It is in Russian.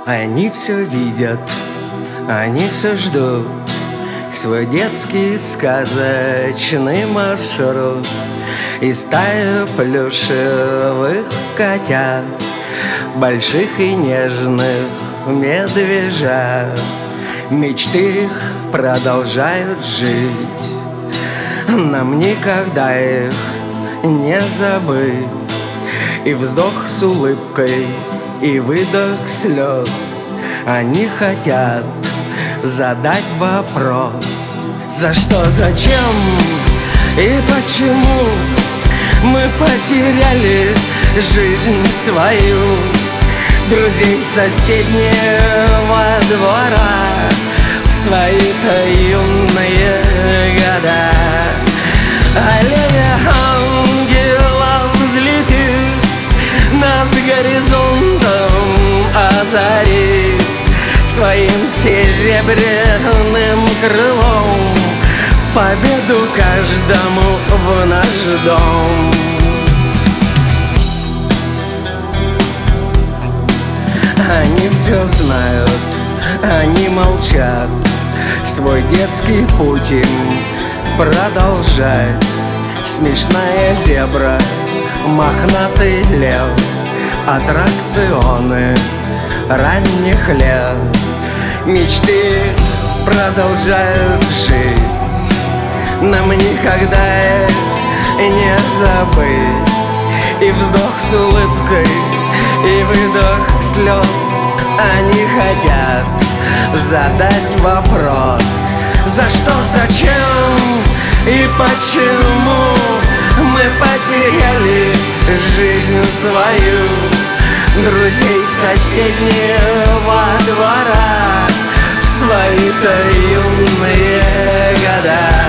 Они все видят, они все ждут свой детский сказочный маршрут. И стая плюшевых котят, больших и нежных медвежат, мечты их продолжают жить. Нам никогда их не забыть. И вздох с улыбкой, и выдох слез. Они хотят задать вопрос: за что, зачем и почему мы потеряли жизнь свою, друзей соседнего двора в свои-то юные года. Аллея ангелов взлетит над горизонтом, озарит своим серебряным крылом победу каждому в наш дом. Они все знают, они молчат, свой детский путь им продолжать. Смешная зебра, мохнатый лев, аттракционы ранних лет. Мечты продолжают жить, нам никогда их не забыть. И вздох с улыбкой, и выдох слез. Они хотят задать вопрос: за что, зачем и почему мы потеряли жизнь свою, друзей соседнего двора в свои-то юные года.